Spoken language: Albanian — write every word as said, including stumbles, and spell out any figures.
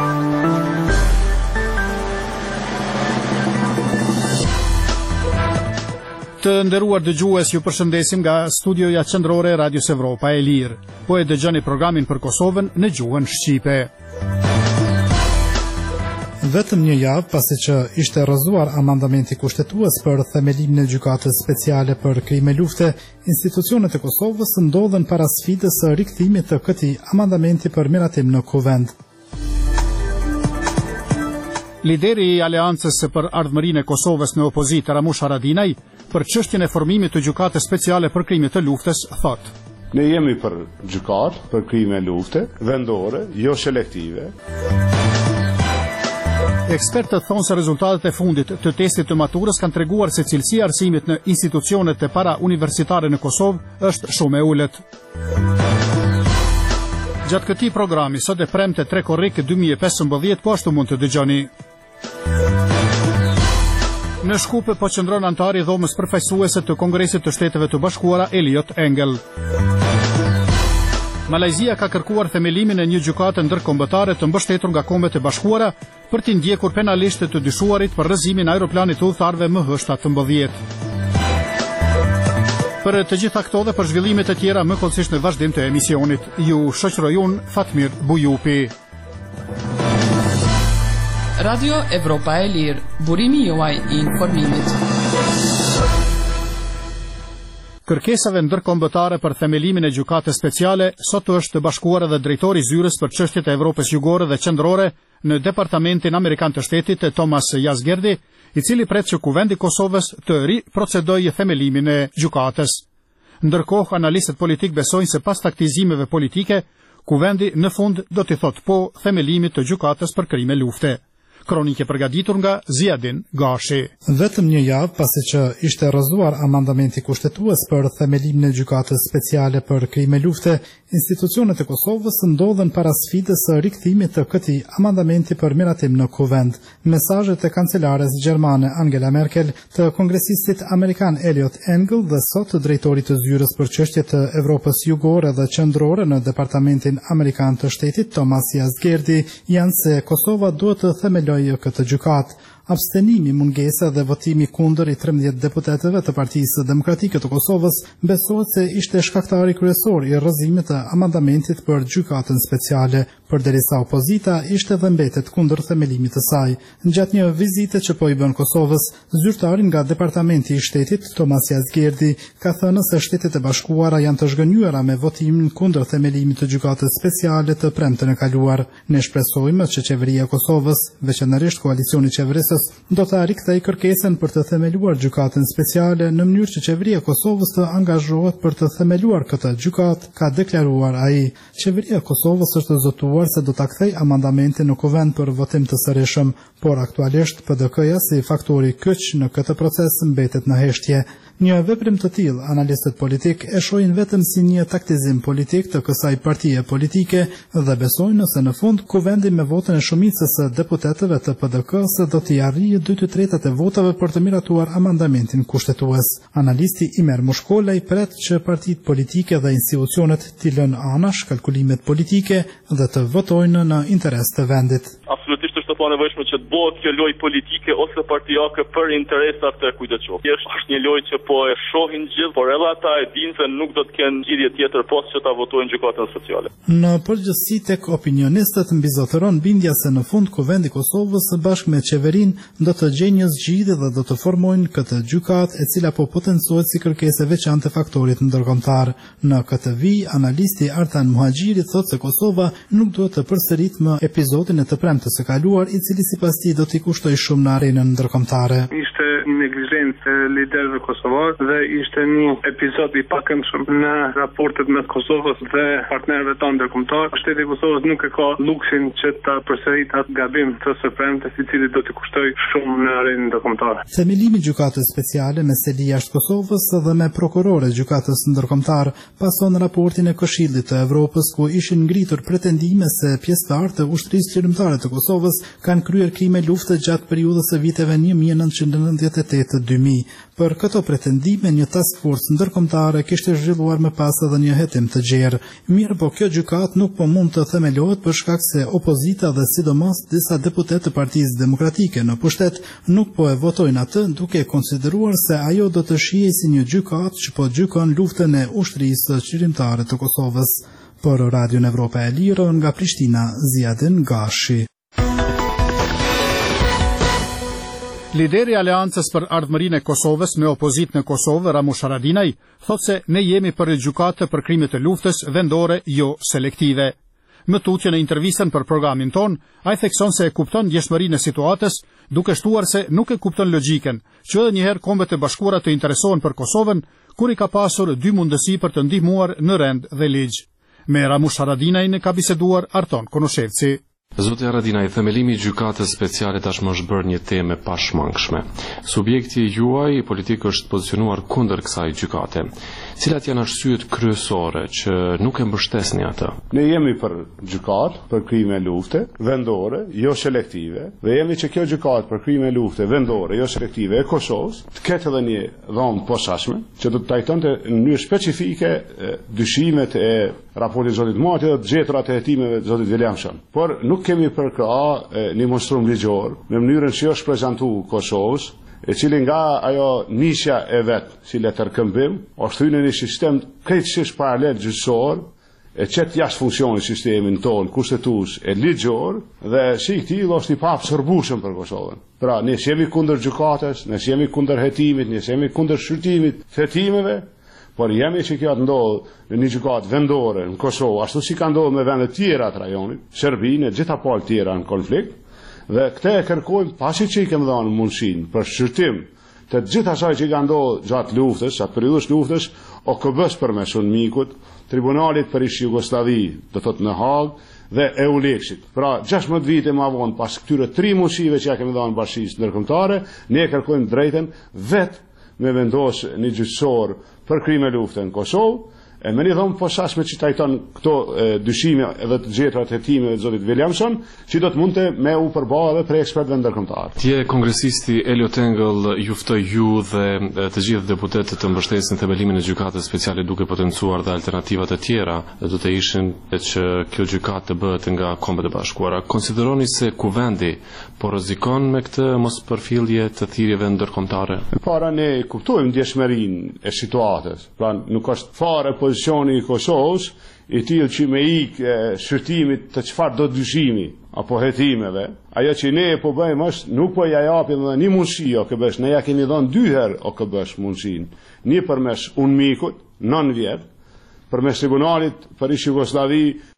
Të nderuar dëgjues, ju përshëndesim nga studioja qendrore e Radios Evropa e Lirë. Po e dëgjoni programin për Kosovën në gjuhën shqipe. Vetëm një javë pasi që ishte rrëzuar amandamenti kushtetues për themelimin e gjykatës speciale për krime lufte, institucionet e Kosovës ndodhen para sfidës së rikthimit të këtij amandamenti për miratim në kuvend. Lideri i Aleancës për Ardhmërinë e Kosovës në opozitë, Ramush Haradinaj, për çështjen e formimit të gjykatës speciale për krime të luftës, thotë: Ne jemi për gjykatë për krime lufte, vendore, jo selektive. Ekspertët thonë se rezultatet e fundit të testit të maturës kanë treguar se cilësia e arsimit në institucionet e para universitare në Kosovë është shumë e ulët. Gjatë këtij programi, sot e premte tre korrik dy mijë e pesëmbëdhjetë, po ashtu mund të dëgjoni. Në Shkupe po qëndron antari i dhomës përfaqësuese të Kongresit të Shteteve të Bashkuara, Eliot Engel. Malajzia ka kërkuar themelimin e një gjykate ndërkombëtare të mbështetur nga Kombet e Bashkuara për t'i ndjekur penalisht të dyshuarit për rrëzimin e aeroplanit të udhëtarëve M H shtatëmbëdhjetë. Për të gjitha këto dhe për zhvillimet e tjera më kollësisht në vazhdim të emisionit, ju shoqëroj unë Fatmir Bujupi. Radio Evropa e Lirë, burimi juaj i informimit. Kërkesave ndërkombëtare për themelimin e gjykatës speciale sot është të bashkuar edhe drejtori i zyrës për çështjet e Evropës jugore dhe qendrore në Departamentin Amerikan të Shtetit, Thomas Yazgerdi, i cili pret që kuvendi i Kosovës të ri procedojë themelimin e gjykatës. Ndërkohë, analistët politik besojnë se pas taktizimeve politike, kuvendi në fund do t'i thotë po themelimit të gjykatës për krime lufte. Kronike përgatitur nga Ziadin Gashi. Vetëm një javë pasi që ishte rrëzuar amandamenti kushtetues për themelimin e gjykatës speciale për krime lufte, institucionet e Kosovës ndodhen para sfidës së rikthimit të këtij amandamenti për miratim në kuvend. Mesazhet e kancelares gjermane Angela Merkel, të kongresistit amerikan Eliot Engel dhe sot të drejtorit të zyrës për çështjet të Evropës jugore dhe qendrore në Departamentin Amerikan të Shtetit, Thomas Yazgerdi, janë se Kosova duhet të themelojë këtë gjykatë. Abstenimi, mungesa dhe votimi kundër i trembëdhjetë deputetëve të Partisë Demokratike të Kosovës besohet se ishte shkaktari kryesor i rrëzimit të amandamentit për gjykatën speciale, përderisa opozita ishte dhe mbetet kundër themelimit të saj. Gjatë një vizite që po i bën Kosovës, zyrtari nga Departamenti i Shtetit, Thomas Yazgerdi, ka thënë se Shtetet e Bashkuara janë të zhgënjura me votimin kundër themelimit të gjykatës speciale të premten e kaluar. Ne shpresojmë që qeveria e Kosovës, veçanërisht koalicioni qeverisës, do të rikthejë kërkesën për të themeluar gjykatën speciale në mënyrë që qeveria e Kosovës të angazhohet për të themeluar këtë gjykatë, ka deklaruar ai. Qeveria e Kosovës është zotuar se do ta kthejë amandamentin në kuvend për votim të sërishëm, por aktualisht P D K-ja si faktori kyç në këtë proces mbetet në heshtje. Një veprim të tillë, analistët politik e shohin vetëm si një taktizim politik të kësaj partie politike dhe besojnë se në fund kuvendi me votën e shumicës së deputetëve të P D K-s do t'i arrijë dy të tretat e votave për të miratuar amandamentin kushtetues. Analisti Imer Mushkolaj pret që partitë politike dhe institucionet t'i lënë anash kalkulimet politike dhe të votojnë në interes të vendit. Absolutisht është pa nevojshme që të bëhet kjo lojë politike ose partijake për interesat të kujt do të qoftë. Është një lojë që po e shohin gjithë, por edhe ata e dinë se nuk do të kenë zgjidhje tjetër posa që ta votojnë gjykatën speciale. Në përgjithësi tek opinionistët mbizotëron bindja se në fund kuvendi i Kosovës bashkë me qeverinë do të gjejnë një zgjidhje dhe do të formojnë këtë gjykatë e cila po potencohet si kërkesë e veçantë e faktorit ndërkombëtar. Në këtë vijë, analisti Artan Muhaxhiri thotë se Kosova nuk duhet të përsëritë më episodin e të premtes së kaluar, i cili sipas tij do t'i kushtoj shumë në arenën ndërkombëtare. Ishte një neglizhencë e liderëve kosovar dhe ishte një epizod i pakëndshëm në raportet mes Kosovës dhe partnerëve tonë ndërkombëtar. Shteti i Kosovës nuk e ka luksin që ta përsëritë atë gabim të së premtes, i cili do t'i kushtoj shumë në arenën ndërkombëtare. Themelimi i gjykatës speciale me sedi jashtë Kosovës dhe me prokurorët gjykatës ndërkombëtar pason raportin e Këshillit të Evropës, ku ishin ngritur pretendime se pjesëtarë të ushtrisë qëndrore të Kosovës kanë kryer krime lufte gjatë periudhës së viteve një mijë e nëntëqind e nëntëdhjetë e tetë dy mijë. Për këto pretendime, një task force ndërkombëtare kishte zhvilluar më pas edhe një hetim të gjerë. Mirë, po kjo gjykat nuk po mund të themelohet për shkak se opozita dhe sidomos disa deputet të Partisë Demokratike në pushtet nuk po e votojnë atë, duke konsideruar se ajo do të shihej si një gjykat që po gjykon luftën e ushtrisë qërimtare të Kosovës. Për Radion Evropa e Lirë nga Prishtina, Ziadin Gashi. Lideri i Aleancës për Ardhmërinë e Kosovës me opozitën në Kosovë, Ramush Haradinaj, thotë se ne jemi për gjykatë për krimet e luftës vendore, jo selektive. Më tutje në intervistën për programin ton, ai thekson se e kupton ndjeshmërinë e situatës, duke shtuar se nuk e kupton logjikën, që edhe një herë Kombet e Bashkuara të interesohen për Kosovën, kur i ka pasur dy mundësi për të ndihmuar në rend dhe ligj. Me Ramush Haradinajin ka biseduar Arton Konoshevci. Zoti Haradinaj, themelimi i gjykatës speciale tashmë është bërë një temë e pashmangshme. Subjekti juaj politik është pozicionuar kundër kësaj gjykate. Cilat janë arsyet kryesore që nuk e mbështesni atë? Ne jemi për gjykatë për krime lufte vendore, jo selektive, dhe jemi që kjo gjykatë për krime lufte vendore, jo selektive e Kosovës të ketë edhe një dhomë posaçme që do të trajtonte në mënyrë specifike dyshimet e raportit zotit Mati dhe të gjetrat e hetimeve të zotit Williamson. Por nuk kemi për këa një monstrum ligjor në mënyrën që është prezantuar Kosovës, e cili nga ajo nisja e vetë, si letër këmbim, është hyrë në një sistem krejtësisht paralel gjyqësor, e qëtë jashtë funksionit sistemin tonë kushtetues e ligjor, dhe si këtil është i papësërbushëm për Kosovën. Pra, ne jemi kundër gjykatës, ne jemi kundër hetimit, ne jemi kundër shqyrtimit të hetimeve, por jemi që kjo të ndodhë në një gjykatë vendore në Kosovë, ashtu si ka ndodhë me vendet tjera të rajonit, Serbinë e gjitha palë tjera në konflikt, dhe këte e kërkojmë pasi që i kemë dhënë mundësinë për shqyrtim të gjitha asaj që i ka ndodhur gjatë luftës, atë periudhës luftës, O K B-s përmes Unmikut, Tribunalit për ish Jugosllavi, do thotë në Hagë, dhe EULEX-it. Pra, gjashtëdhjetë vite më vonë pas këtyre tri mundësive që ja kemi dhënë bashkisë ndërkombëtare, ne kërkojmë drejtën vetë me vendos një gjyqësor për krime lufte në Kosovë, e me një dhomë posaçme që trajton këto e, dyshime edhe të gjetrat hetime të zotit Williamson, që do të mundte me u përballë edhe për ekspertëve ndërkombëtar. Tje kongresisti Elliot Engel ju ftoi ju dhe të gjithë deputetët të mbështesin themelimin e gjykatës speciale duke potencuar dhe alternativat e tjera do të ishin që kjo gjykatë të bëhet nga Kombet e Bashkuara. Konsideroni se kuvendi po rrezikon me këtë mospërfillje të thirrjeve ndërkombëtare? Para ne kuptojmë ndjeshmërinë e situatës. Pra nuk është fare pozicioni i Kosovës i tillë që me ikë shqyrtimit të çfarë do dyshimi apo hetimeve. Ajo që ne po bëjmë është nuk po ja japim edhe një mundësi O K B-s, ne ja kemi dhënë dy herë O K B-s mundësinë. Një përmes Unmikut, nënt vjet, përmes Tribunalit për ish Jugosllavi